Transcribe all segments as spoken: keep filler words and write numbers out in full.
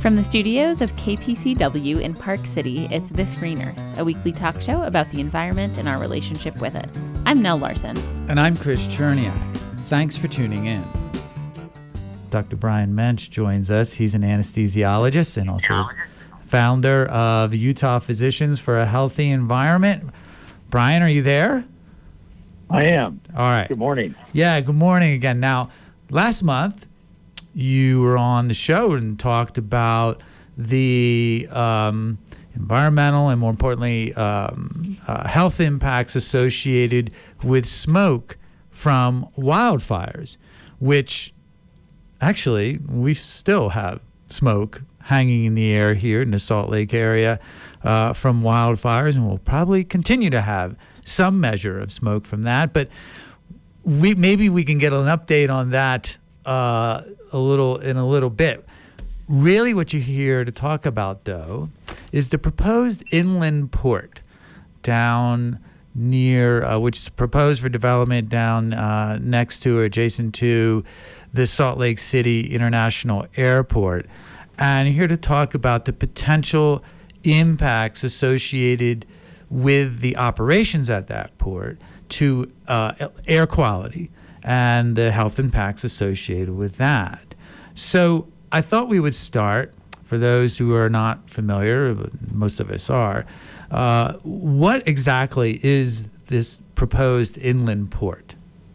From the studios of K P C W in Park City, it's This Green Earth, a weekly talk show about the environment and our relationship with it. I'm Nell Larson. And I'm Chris Cherniak. Thanks for tuning in. Doctor Brian Mensch joins us. He's an anesthesiologist and also the founder of Utah Physicians for a Healthy Environment. Brian, are you there? I am. All right. Good morning. Yeah, good morning again. Now, last month, you were on the show and talked about the um, environmental and, more importantly, um, uh, health impacts associated with smoke from wildfires, which actually we still have smoke hanging in the air here in the Salt Lake area uh, from wildfires, and we'll probably continue to have some measure of smoke from that. But we maybe we can get an update on that uh, a little in a little bit. Really what you're here to talk about, though, is the proposed inland port down near, uh, which is proposed for development down uh, next to or adjacent to the Salt Lake City International Airport. And here to talk about the potential impacts associated with the operations at that port to uh, air quality and the health impacts associated with that. So I thought we would start, for those who are not familiar, but most of us are, uh, what exactly is this proposed inland port?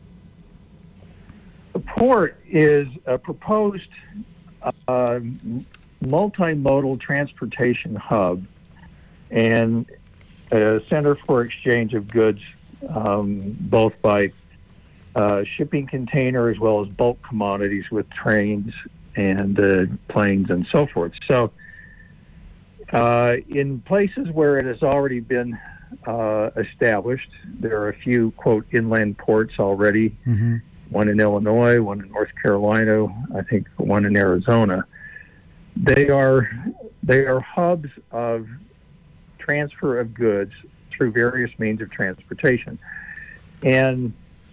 The port is a proposed uh, multimodal transportation hub and a center for exchange of goods, um, both by uh, shipping container as well as bulk commodities with trains and uh, planes and so forth. So uh, in places where it has already been uh, established, there are a few, quote, inland ports already, mm-hmm. one in Illinois, one in North Carolina, I think one in Arizona. They are they are hubs of transfer of goods through various means of transportation. And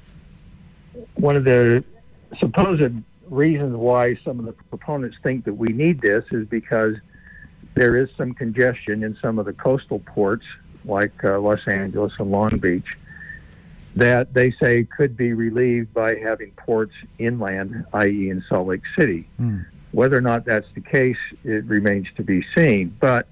one of the supposed reasons why some of the proponents think that we need this is because there is some congestion in some of the coastal ports like uh, Los Angeles and Long Beach that they say could be relieved by having ports inland, that is in Salt Lake City. Mm. Whether or not that's the case, it remains to be seen. But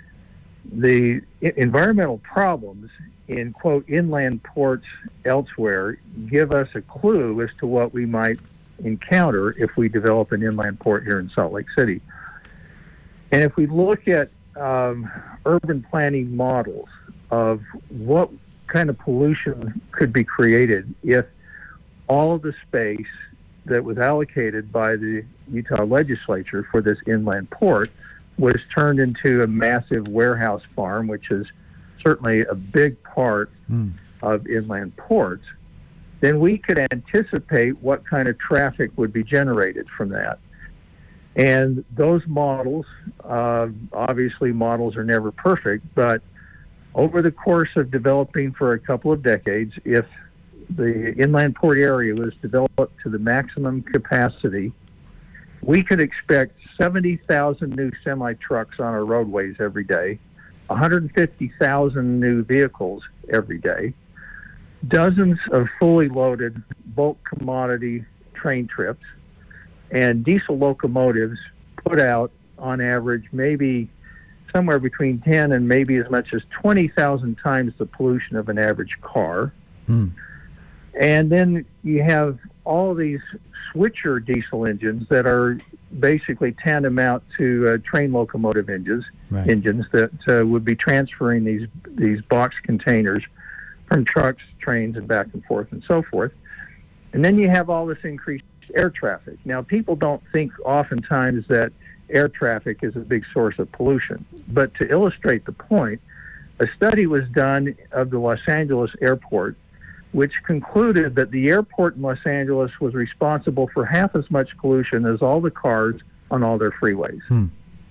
the environmental problems in, quote, inland ports elsewhere give us a clue as to what we might encounter if we develop an inland port here in Salt Lake City. And if we look at um, urban planning models of what kind of pollution could be created if all of the space that was allocated by the Utah legislature for this inland port was turned into a massive warehouse farm, which is certainly a big part mm. of inland ports, then we could anticipate what kind of traffic would be generated from that. And those models, uh, obviously models are never perfect, but over the course of developing for a couple of decades, if the inland port area was developed to the maximum capacity, we could expect seventy thousand new semi-trucks on our roadways every day, one hundred fifty thousand new vehicles every day, dozens of fully loaded bulk commodity train trips, and diesel locomotives put out on average maybe somewhere between ten and maybe as much as twenty thousand times the pollution of an average car. Mm. And then you have all of these switcher diesel engines that are basically tantamount to uh, train locomotive engines, right. engines that uh, would be transferring these these box containers from trucks, trains, and back and forth and so forth. And then you have all this increased air traffic. Now, people don't think oftentimes that air traffic is a big source of pollution. But to illustrate the point, a study was done of the Los Angeles airport, which concluded that the airport in Los Angeles was responsible for half as much pollution as all the cars on all their freeways. Hmm.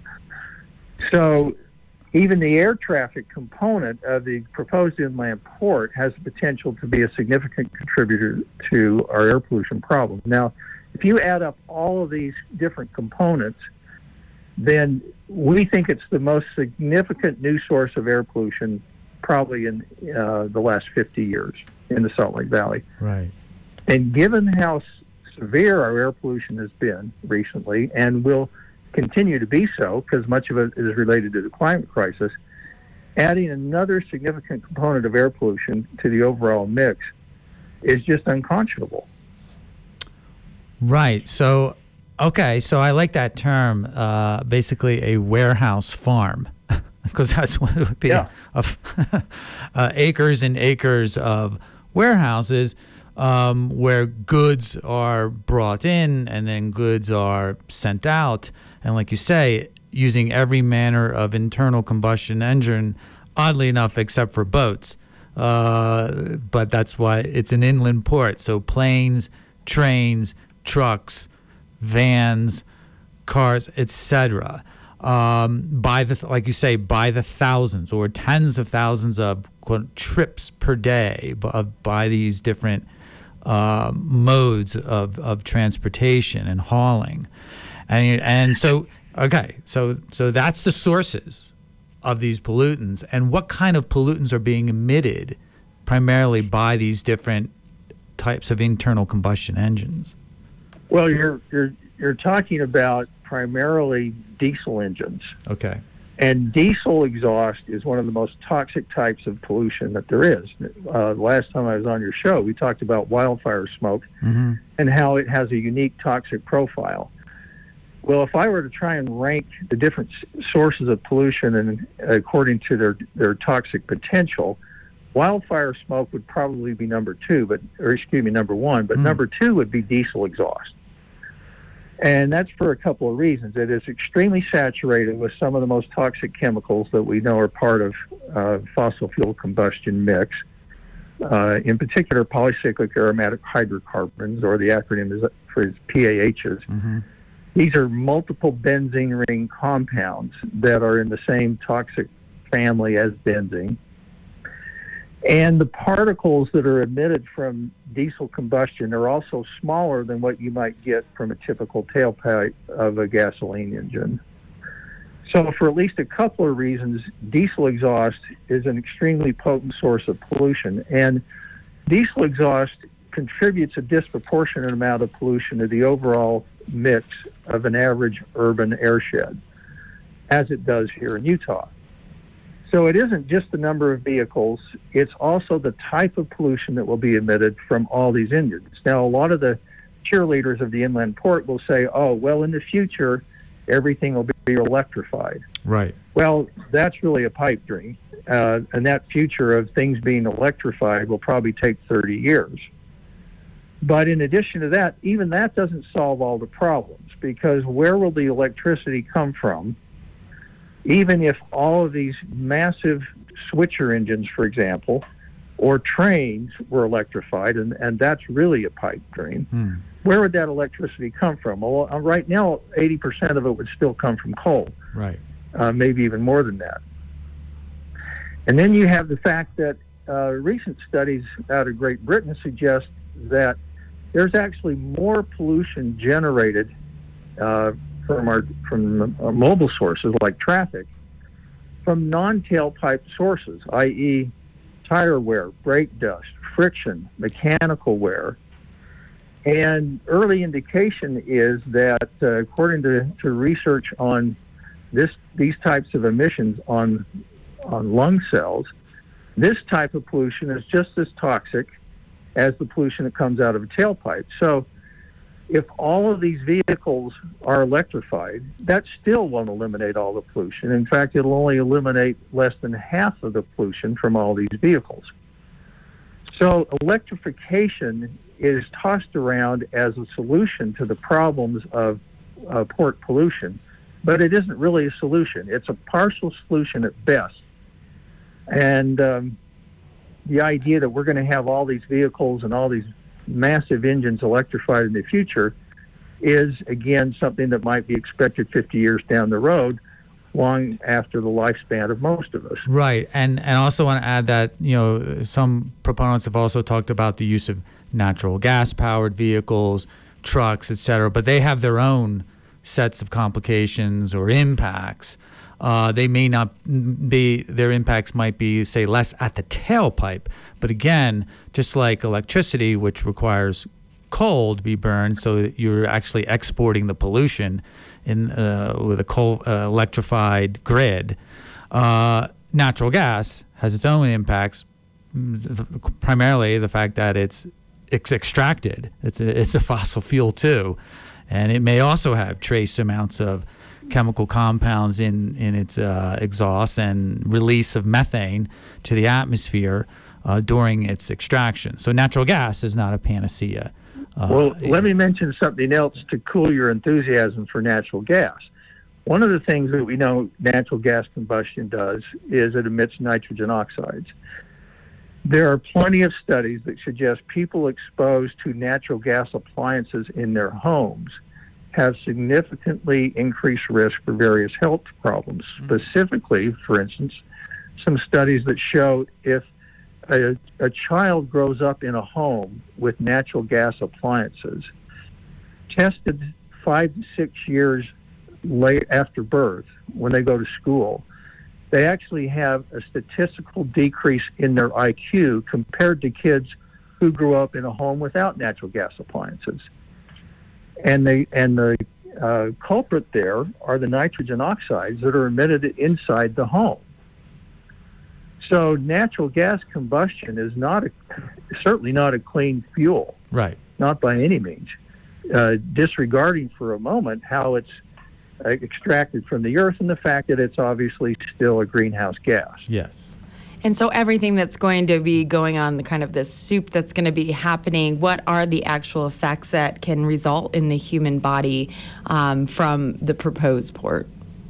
So even the air traffic component of the proposed inland port has the potential to be a significant contributor to our air pollution problem. Now, if you add up all of these different components, then we think it's the most significant new source of air pollution probably in uh, the last fifty years in the Salt Lake Valley. Right. And given how s- severe our air pollution has been recently, and will continue to be so because much of it is related to the climate crisis, adding another significant component of air pollution to the overall mix is just unconscionable. Right. So, okay. So I like that term, uh, basically a warehouse farm, because that's what it would be. Yeah. Of uh, acres and acres of warehouses um, where goods are brought in and then goods are sent out. And like you say, using every manner of internal combustion engine, oddly enough, except for boats. Uh, but that's why it's an inland port. So planes, trains, trucks, vans, cars, et cetera. Um, by the like you say, by the thousands or tens of thousands of quote, trips per day by, by these different uh, modes of, of transportation and hauling, and and so okay, so so that's the sources of these pollutants, and what kind of pollutants are being emitted primarily by these different types of internal combustion engines. Well, you're you're you're talking about primarily diesel engines. Okay. And diesel exhaust is one of the most toxic types of pollution that there is. Uh, last time I was on your show, we talked about wildfire smoke Mm-hmm. and how it has a unique toxic profile. Well, if I were to try and rank the different s- sources of pollution and according to their, their toxic potential, wildfire smoke would probably be number two, but or excuse me, number one, but Mm. number two would be diesel exhaust. And that's for a couple of reasons. It is extremely saturated with some of the most toxic chemicals that we know are part of uh, fossil fuel combustion mix. Uh, in particular, polycyclic aromatic hydrocarbons, or the acronym is for P A Hs. Mm-hmm. These are multiple benzene ring compounds that are in the same toxic family as benzene. And the particles that are emitted from diesel combustion are also smaller than what you might get from a typical tailpipe of a gasoline engine. So for at least a couple of reasons, diesel exhaust is an extremely potent source of pollution. And diesel exhaust contributes a disproportionate amount of pollution to the overall mix of an average urban airshed, as it does here in Utah. So it isn't just the number of vehicles, it's also the type of pollution that will be emitted from all these engines. Now, a lot of the cheerleaders of the inland port will say, oh, well, in the future, everything will be electrified. Right. Well, that's really a pipe dream. Uh, and that future of things being electrified will probably take thirty years. But in addition to that, even that doesn't solve all the problems, because where will the electricity come from? Even if all of these massive switcher engines, for example, or trains were electrified, and, and that's really a pipe dream, Hmm. where would that electricity come from? Well, uh, right now, eighty percent of it would still come from coal, Right. uh, maybe even more than that. And then you have the fact that uh, recent studies out of Great Britain suggest that there's actually more pollution generated uh, from our from our mobile sources like traffic, from non-tailpipe sources, that is tire wear, brake dust, friction, mechanical wear. And early indication is that, uh, according to, to research on this these types of emissions on on lung cells, this type of pollution is just as toxic as the pollution that comes out of a tailpipe. So if all of these vehicles are electrified, that still won't eliminate all the pollution. In fact, it'll only eliminate less than half of the pollution from all these vehicles. So electrification is tossed around as a solution to the problems of uh, port pollution, but it isn't really a solution. It's a partial solution at best. And um, the idea that we're going to have all these vehicles and all these massive engines electrified in the future is, again, something that might be expected fifty years down the road, long after the lifespan of most of us. Right. And and I also want to add that, you know, some proponents have also talked about the use of natural gas powered vehicles, trucks, et cetera, but they have their own sets of complications or impacts. Uh, they may not be, their impacts might be, say, less at the tailpipe. But again, just like electricity, which requires coal to be burned so that you're actually exporting the pollution in uh, with a coal uh, electrified grid, uh, natural gas has its own impacts, primarily the fact that it's, it's extracted. It's a, it's a fossil fuel too. And it may also have trace amounts of chemical compounds in, in its uh, exhaust and release of methane to the atmosphere uh, during its extraction. So natural gas is not a panacea. Uh, well, let me mention something else to cool your enthusiasm for natural gas. One of the things that we know natural gas combustion does is it emits nitrogen oxides. There are plenty of studies that suggest people exposed to natural gas appliances in their homes have significantly increased risk for various health problems. Mm-hmm. Specifically, for instance, some studies that show if a, a child grows up in a home with natural gas appliances, tested five to six years late after birth, when they go to school, they actually have a statistical decrease in their I Q compared to kids who grew up in a home without natural gas appliances. And they and the uh, culprit there are the nitrogen oxides that are emitted inside the home. So natural gas combustion is not a, certainly not a clean fuel. Right. Not by any means. Uh, disregarding for a moment how it's uh, extracted from the earth and the fact that it's obviously still a greenhouse gas. Yes. And so everything that's going to be going on, the kind of this soup that's going to be happening, what are the actual effects that can result in the human body um, from the proposed port?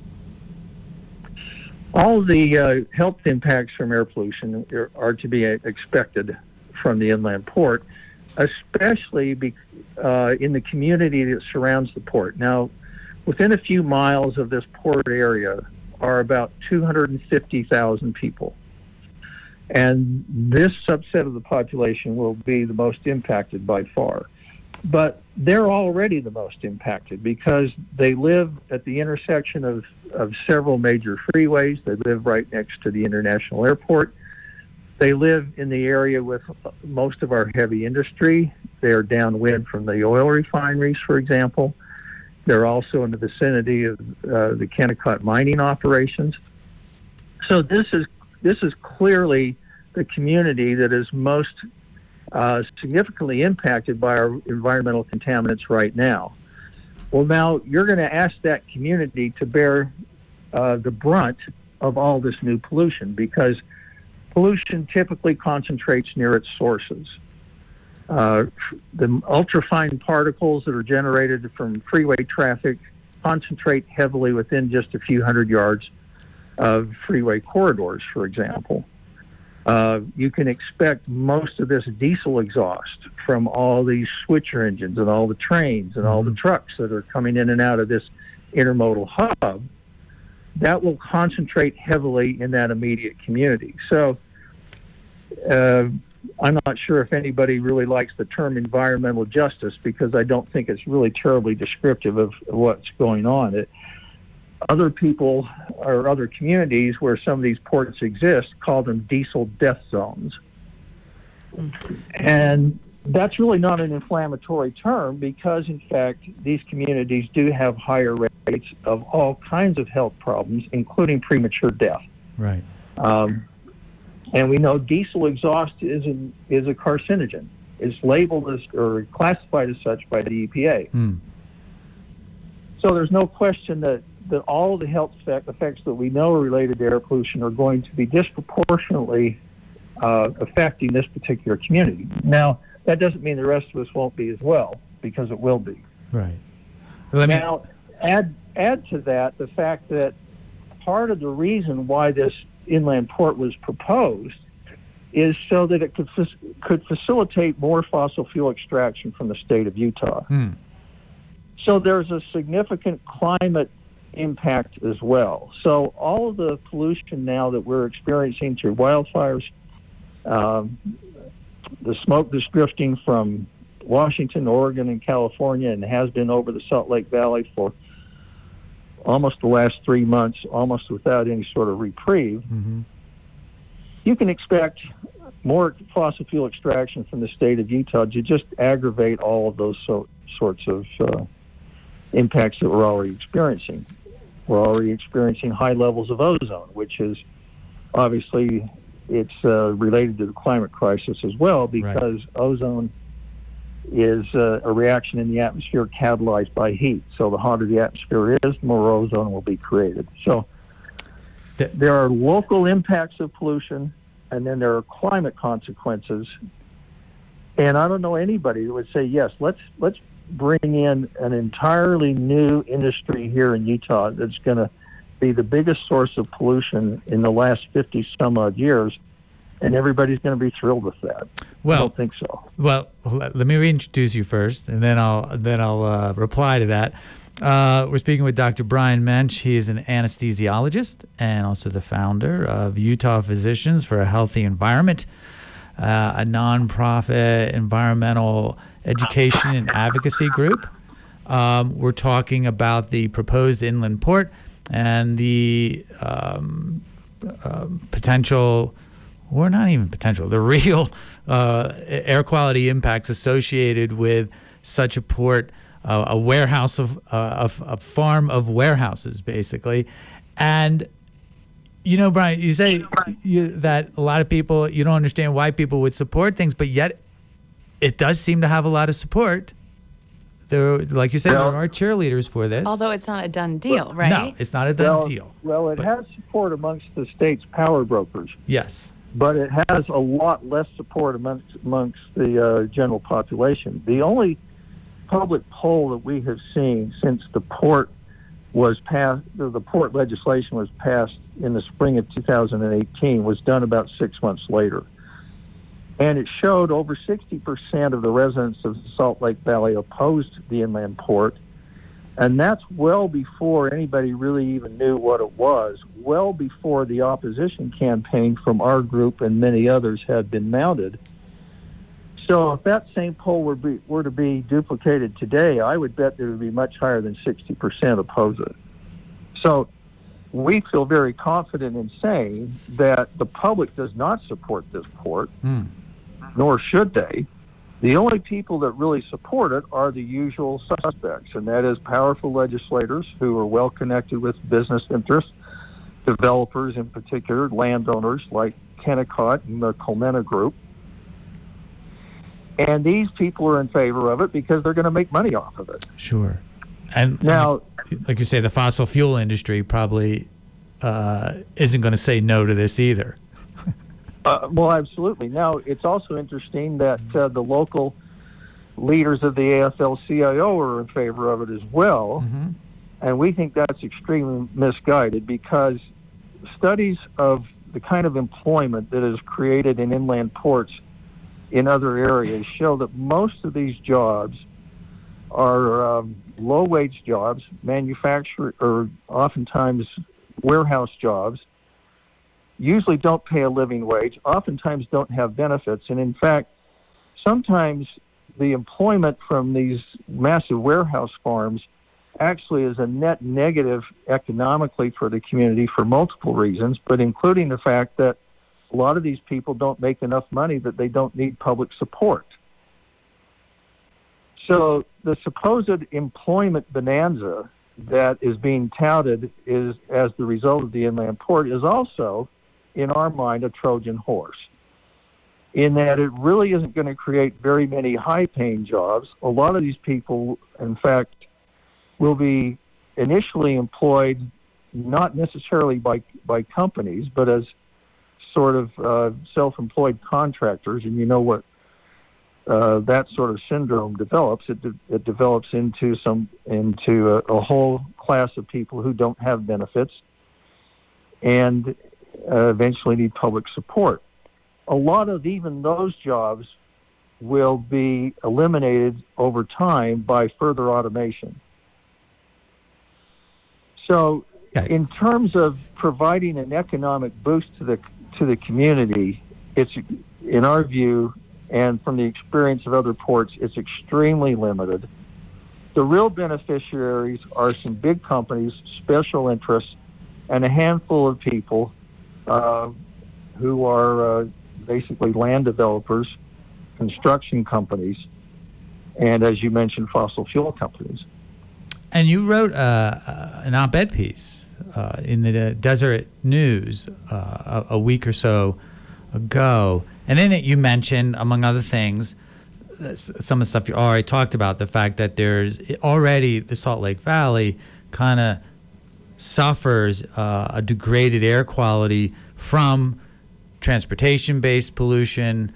All the uh, health impacts from air pollution are, are to be expected from the inland port, especially be, uh, in the community that surrounds the port. Now, within a few miles of this port area are about two hundred fifty thousand people. And this subset of the population will be the most impacted by far. But they're already the most impacted because they live at the intersection of, of several major freeways. They live right next to the international airport. They live in the area with most of our heavy industry. They are downwind from the oil refineries, for example. They're also in the vicinity of uh, the Kennecott mining operations. So this is This is clearly the community that is most uh, significantly impacted by our environmental contaminants right now. Well, now you're going to ask that community to bear uh, the brunt of all this new pollution because pollution typically concentrates near its sources. Uh, the ultrafine particles that are generated from freeway traffic concentrate heavily within just a few hundred yards of freeway corridors, for example. Uh, you can expect most of this diesel exhaust from all these switcher engines and all the trains and mm-hmm. all the trucks that are coming in and out of this intermodal hub. That will concentrate heavily in that immediate community. So uh, I'm not sure if anybody really likes the term environmental justice because I don't think it's really terribly descriptive of what's going on. It, Other people or other communities where some of these ports exist call them diesel death zones. And that's really not an inflammatory term because, in fact, these communities do have higher rates of all kinds of health problems, including premature death. Right. Um, and we know diesel exhaust is, an, is a carcinogen. It's labeled as or classified as such by the E P A. Mm. So there's no question that that all the health effects that we know are related to air pollution are going to be disproportionately uh, affecting this particular community. Now, that doesn't mean the rest of us won't be as well, because it will be. Right. Let me... Now, add, add to that the fact that part of the reason why this inland port was proposed is so that it could, could facilitate more fossil fuel extraction from the state of Utah. Hmm. So there's a significant climate impact as well. So all of the pollution now that we're experiencing through wildfires, um, the smoke that's drifting from Washington, Oregon, and California, and has been over the Salt Lake Valley for almost the last three months, almost without any sort of reprieve, Mm-hmm. you can expect more fossil fuel extraction from the state of Utah to just aggravate all of those so, sorts of uh, impacts that we're already experiencing. We're already experiencing high levels of ozone, which is obviously it's uh, related to the climate crisis as well, because right. ozone is uh, a reaction in the atmosphere catalyzed by heat. So the hotter the atmosphere is, the more ozone will be created. So th- there are local impacts of pollution, and then there are climate consequences. And I don't know anybody that would say, yes, let's let's bring in an entirely new industry here in Utah that's going to be the biggest source of pollution in the last fifty some odd years, and everybody's going to be thrilled with that. Well, I don't think so. Well, let me reintroduce you first, and then I'll then I'll uh, reply to that. Uh, we're speaking with Doctor Brian Mensch. He is an anesthesiologist and also the founder of Utah Physicians for a Healthy Environment, uh, a nonprofit environmental education and advocacy group. Um, we're talking about the proposed inland port and the um, uh, potential, or not even potential, the real uh, air quality impacts associated with such a port. Uh, a warehouse of uh, a, a farm of warehouses, basically. And, you know, Brian, you say you, that a lot of people, you don't understand why people would support things, but yet it does seem to have a lot of support. There, like you said, well, there are cheerleaders for this. Although it's not a done deal, well, right? No, it's not a done well, deal. Well, it but, has support amongst the state's power brokers. Yes. But it has a lot less support amongst, amongst the uh, general population. The only public poll that we have seen since the port was passed, the port legislation was passed in the spring of two thousand eighteen, was done about six months later. And it showed over sixty percent of the residents of the Salt Lake Valley opposed the inland port. And that's well before anybody really even knew what it was, well before the opposition campaign from our group and many others had been mounted. So if that same poll were, be, were to be duplicated today, I would bet there would be much higher than sixty percent oppose it. So we feel very confident in saying that the public does not support this port, mm. nor should they. The only people that really support it are the usual suspects, and that is powerful legislators who are well connected with business interests, developers in particular, landowners like Kennecott and the Colmena Group. And these people are in favor of it because they're going to make money off of it. Sure. And now, like you say, the fossil fuel industry probably uh, isn't going to say no to this either. uh, well, absolutely. Now, it's also interesting that uh, the local leaders of the A F L C I O are in favor of it as well. Mm-hmm. And we think that's extremely misguided because studies of the kind of employment that is created in inland ports in other areas show that most of these jobs are um, low-wage jobs, manufacturer, or oftentimes warehouse jobs, usually don't pay a living wage, oftentimes don't have benefits, and in fact, sometimes the employment from these massive warehouse farms actually is a net negative economically for the community for multiple reasons, but including the fact that a lot of these people don't make enough money that they don't need public support. So the supposed employment bonanza that is being touted is as the result of the inland port is also, in our mind, a Trojan horse, in that it really isn't going to create very many high-paying jobs. A lot of these people, in fact, will be initially employed not necessarily by, by companies, but as sort of uh, self-employed contractors, and you know what uh, that sort of syndrome develops. It, de- it develops into some into a, a whole class of people who don't have benefits and uh, eventually need public support. A lot of even those jobs will be eliminated over time by further automation. So in terms of providing an economic boost to the to the community, it's, in our view, and from the experience of other ports, it's extremely limited. The real beneficiaries are some big companies, special interests, and a handful of people uh, who are uh, basically land developers, construction companies, and, as you mentioned, fossil fuel companies. And you wrote uh, an op-ed piece uh, in the Deseret News uh, a, a week or so ago. And in it you mentioned, among other things, some of the stuff you already talked about, the fact that there's already the Salt Lake Valley kind of suffers uh, a degraded air quality from transportation-based pollution,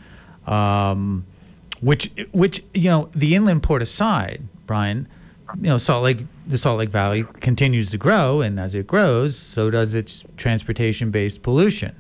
um, which, which you know, the inland port aside, Brian, you know, Salt Lake, the Salt Lake Valley continues to grow, and as it grows, so does its transportation-based pollution.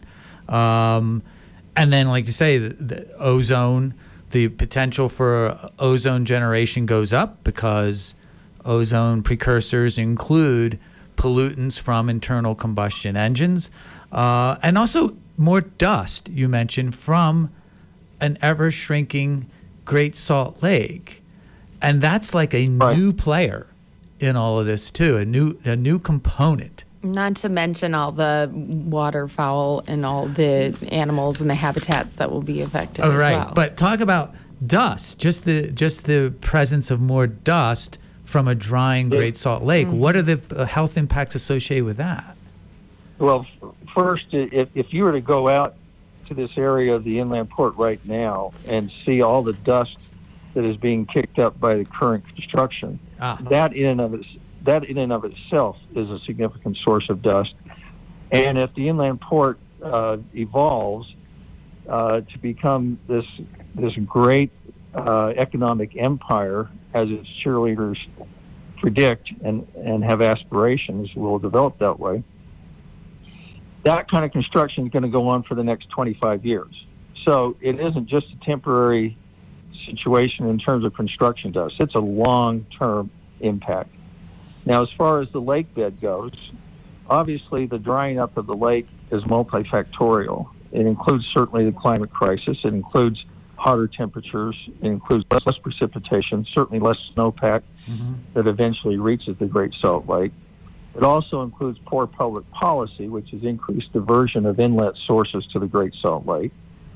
Um, and then, like you say, the, the ozone, the potential for ozone generation goes up because ozone precursors include pollutants from internal combustion engines, uh, and also more dust, you mentioned, from an ever-shrinking Great Salt Lake. And that's like a Right. new player in all of this too, a new a new component. Not to mention all the waterfowl and all the animals and the habitats that will be affected Oh, as right. well. But talk about dust, just the just the presence of more dust from a drying Great Salt Lake. Mm-hmm. What are the uh, health impacts associated with that? Well, f- first, if, if you were to go out to this area of the inland port right now and see all the dust that is being kicked up by the current construction, Ah. that in and of its, that in and of itself is a significant source of dust. And if the inland port uh, evolves uh, to become this this great uh, economic empire, as its cheerleaders predict and, and have aspirations will develop that way, that kind of construction is going to go on for the next twenty-five years. So it isn't just a temporary situation in terms of construction dust. It's a long-term impact. Now, as far as the lake bed goes, obviously the drying up of the lake is multifactorial. It includes certainly the climate crisis. It includes hotter temperatures. It includes less, less precipitation, certainly less snowpack Mm-hmm. that eventually reaches the Great Salt Lake. It also includes poor public policy, which has increased diversion of inlet sources to the Great Salt Lake.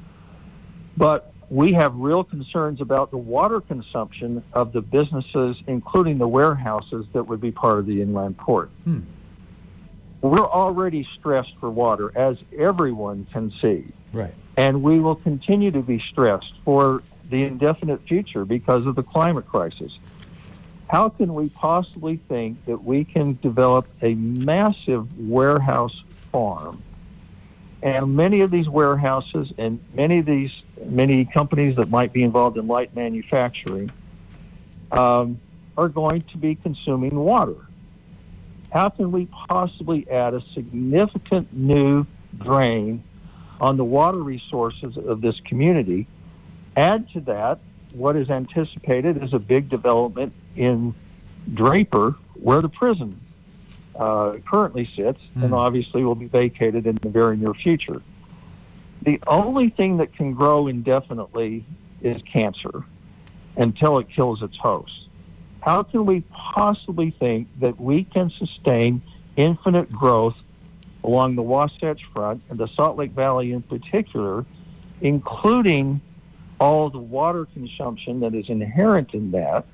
But we have real concerns about the water consumption of the businesses, including the warehouses that would be part of the inland port. Hmm. We're already stressed for water, as everyone can see. Right. And we will continue to be stressed for the indefinite future because of the climate crisis. How can we possibly think that we can develop a massive warehouse farm? And many of these warehouses and many of these, many companies that might be involved in light manufacturing um, are going to be consuming water. How can we possibly add a significant new drain on the water resources of this community? Add to that what is anticipated as a big development in Draper, where the prison uh, currently sits, Mm. and obviously will be vacated in the very near future. The only thing that can grow indefinitely is cancer until it kills its host. How can we possibly think that we can sustain infinite growth along the Wasatch Front and the Salt Lake Valley in particular, including all the water consumption that is inherent in that,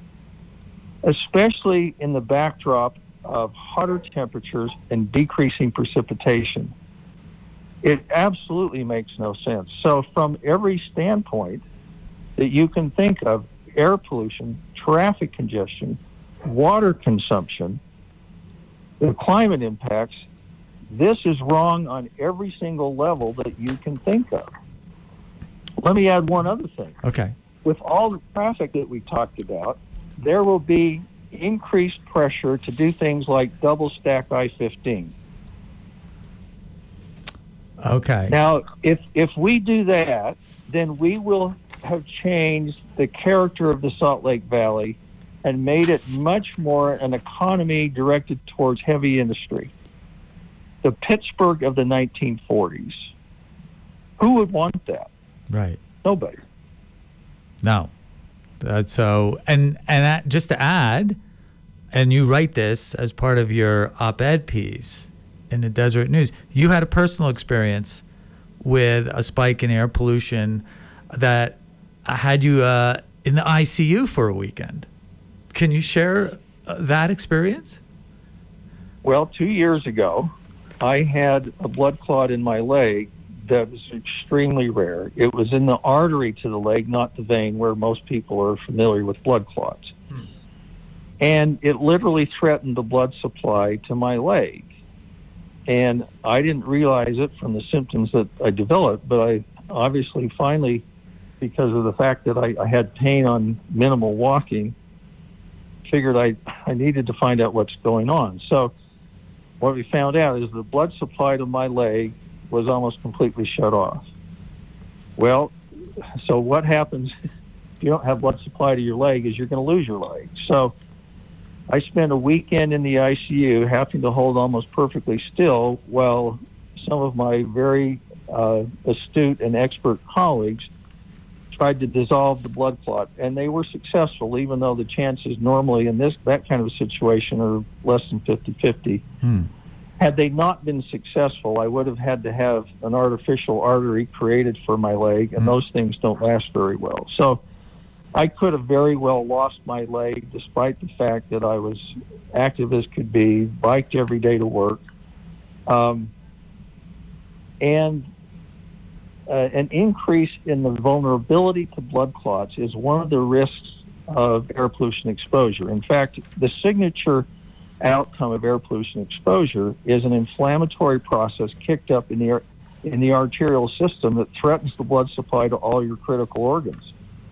especially in the backdrop of hotter temperatures and decreasing precipitation? It absolutely makes no sense. So from every standpoint that you can think of, air pollution, traffic congestion, water consumption, the climate impacts, this is wrong on every single level that you can think of. Let me add one other thing. Okay. With all the traffic that we talked about, there will be increased pressure to do things like double stack I fifteen. Okay. Now, if if we do that, then we will have changed the character of the Salt Lake Valley and made it much more an economy directed towards heavy industry. The Pittsburgh of the nineteen forties. Who would want that? Right. Nobody. No. Uh, so, and and that, just to add, and you write this as part of your op-ed piece in the Deseret News, you had a personal experience with a spike in air pollution that had you uh, in the I C U for a weekend. Can you share uh, that experience? Well, two years ago, I had a blood clot in my leg that was extremely rare. It was in the artery to the leg, not the vein, where most people are familiar with blood clots. Hmm. And it literally threatened the blood supply to my leg. And I didn't realize it from the symptoms that I developed, but I obviously finally, because of the fact that I, I had pain on minimal walking, figured I, I needed to find out what's going on. So what we found out is the blood supply to my leg was almost completely shut off. Well, so what happens if you don't have blood supply to your leg is you're going to lose your leg. So I spent a weekend in the I C U having to hold almost perfectly still while some of my very uh, astute and expert colleagues tried to dissolve the blood clot, and they were successful, even though the chances normally in this that kind of a situation are less than fifty-fifty. Hmm. Had they not been successful, I would have had to have an artificial artery created for my leg, and hmm. those things don't last very well. So I could have very well lost my leg, despite the fact that I was active as could be, biked every day to work. Um, and uh, an increase in the vulnerability to blood clots is one of the risks of air pollution exposure. In fact, the signature outcome of air pollution exposure is an inflammatory process kicked up in the air, in the arterial system that threatens the blood supply to all your critical organs.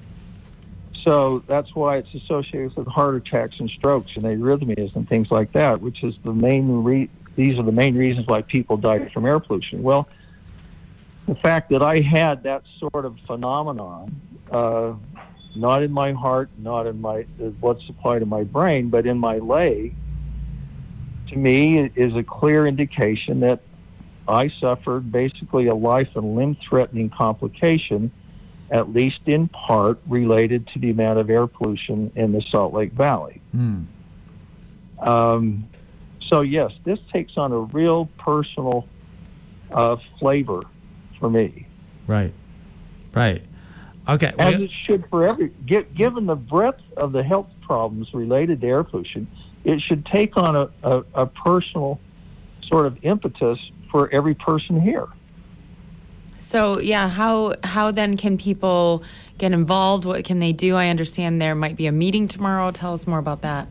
So that's why it's associated with heart attacks and strokes and arrhythmias and things like that, which is the main re- these are the main reasons why people die from air pollution. Well, the fact that I had that sort of phenomenon, uh, not in my heart, not in my the blood supply to my brain, but in my leg, to me is a clear indication that I suffered basically a life and limb-threatening complication, at least in part related to the amount of air pollution in the Salt Lake Valley. Mm. Um, so yes, this takes on a real personal uh, flavor for me. Right, right. Okay. As well, it should for every, given the breadth of the health problems related to air pollution, it should take on a, a, a personal sort of impetus for every person here. So, yeah, how how then can people get involved? What can they do? I understand there might be a meeting tomorrow. Tell us more about that.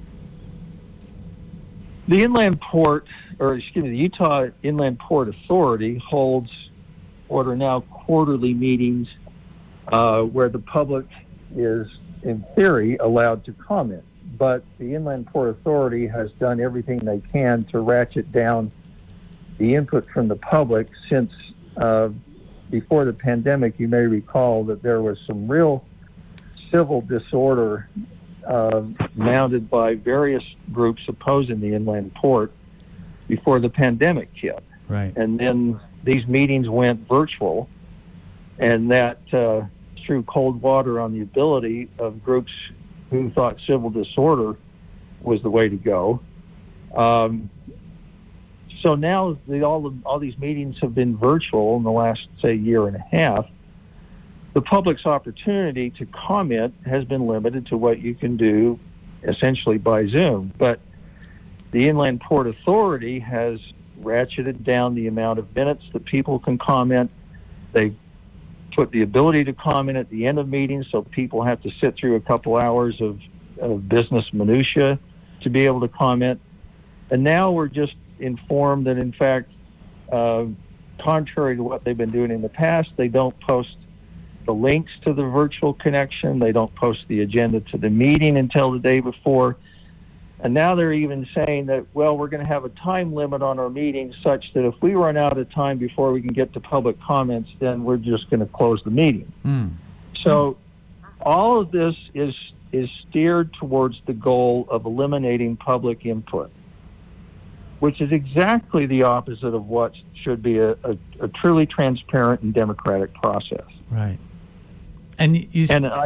The Inland Port, or excuse me, the Utah Inland Port Authority holds what are now quarterly meetings uh, where the public is, in theory, allowed to comment. But the Inland Port Authority has done everything they can to ratchet down the input from the public since uh, before the pandemic. You may recall that there was some real civil disorder uh, mounted by various groups opposing the inland port before the pandemic hit. Right. And then these meetings went virtual, and that uh, threw cold water on the ability of groups who thought civil disorder was the way to go. Um, so now the, all, the, all these meetings have been virtual in the last, say, year and a half. The public's opportunity to comment has been limited to what you can do essentially by Zoom. But the Inland Port Authority has ratcheted down the amount of minutes that people can comment. They've put the ability to comment at the end of meetings, so people have to sit through a couple hours of, of business minutia to be able to comment. And now we're just informed that, in fact, uh, contrary to what they've been doing in the past, they don't post the links to the virtual connection. They don't post the agenda to the meeting until the day before. And now they're even saying that, well, we're going to have a time limit on our meetings such that if we run out of time before we can get to public comments, then we're just going to close the meeting. Mm. So all of this is is steered towards the goal of eliminating public input, which is exactly the opposite of what should be a, a, a truly transparent and democratic process. Right. And you and I know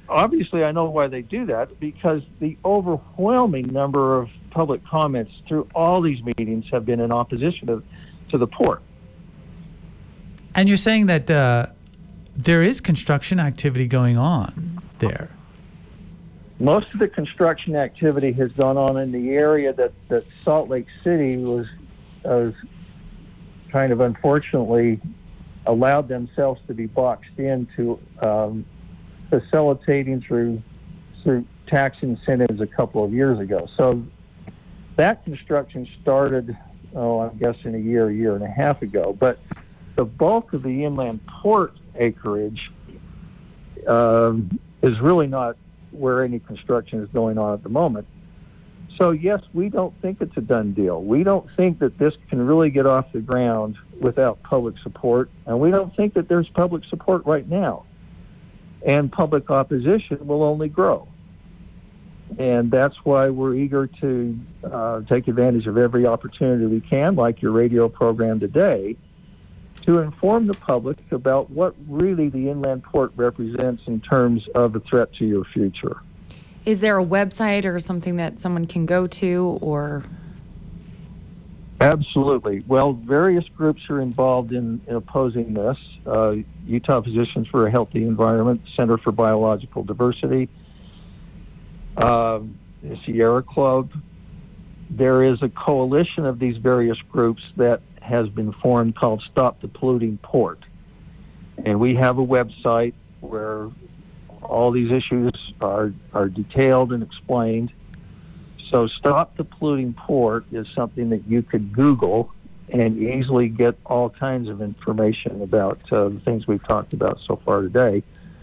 obviously, I know why they do that, because the overwhelming number of public comments through all these meetings have been in opposition to, to the port. And you're saying that uh, there is construction activity going on there. Most of the construction activity has gone on in the area that, that Salt Lake City was, was kind of unfortunately allowed themselves to be boxed into um, facilitating through through tax incentives a couple of years ago. So that construction started, oh, I'm guessing a year, a year and a half ago. But the bulk of the inland port acreage um, is really not where any construction is going on at the moment. So yes, we don't think it's a done deal. We don't think that this can really get off the ground without public support, and we don't think that there's public support right now. And public opposition will only grow. And that's why we're eager to uh, take advantage of every opportunity we can, like your radio program today, to inform the public about what really the inland port represents in terms of a threat to your future. Is there a website or something that someone can go to, or? Absolutely. Well, various groups are involved in, in opposing this. Uh, Utah Physicians for a Healthy Environment, Center for Biological Diversity, uh, the Sierra Club. There is a coalition of these various groups that has been formed called Stop the Polluting Port. And we have a website where all these issues are, are detailed and explained. So Stop the Polluting Port is something that you could Google and easily get all kinds of information about uh, the things we've talked about so far today.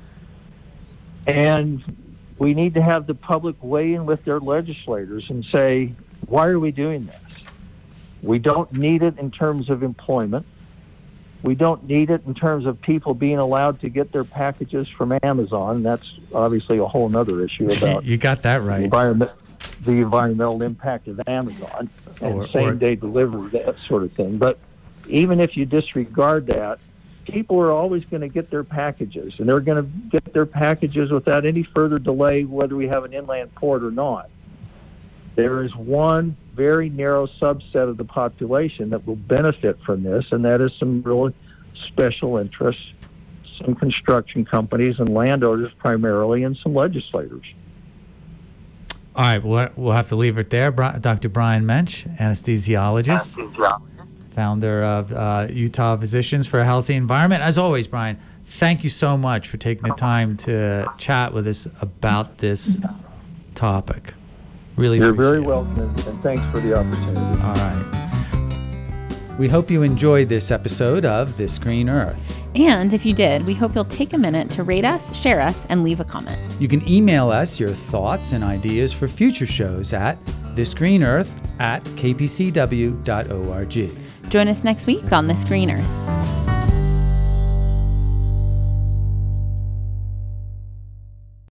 And we need to have the public weigh in with their legislators and say, why are we doing this? We don't need it in terms of employment. We don't need it in terms of people being allowed to get their packages from Amazon. That's obviously a whole other issue about you got that right. The, environment, the environmental impact of Amazon and Or- same-day delivery, that sort of thing. But even if you disregard that, people are always going to get their packages, and they're going to get their packages without any further delay, whether we have an inland port or not. There is one very narrow subset of the population that will benefit from this, and that is some really special interests, some construction companies and landowners primarily, and some legislators. All right, we'll, we'll have to leave it there. Bri- Doctor Brian Mensch, anesthesiologist, founder of uh, Utah Physicians for a Healthy Environment. As always, Brian, thank you so much for taking the time to chat with us about this topic. Really You're appreciate very it. welcome, and, and thanks for the opportunity. All right. We hope you enjoyed this episode of This Green Earth. And if you did, we hope you'll take a minute to rate us, share us, and leave a comment. You can email us your thoughts and ideas for future shows at thisgreenearth at k p c w dot org. Join us next week on This Green Earth.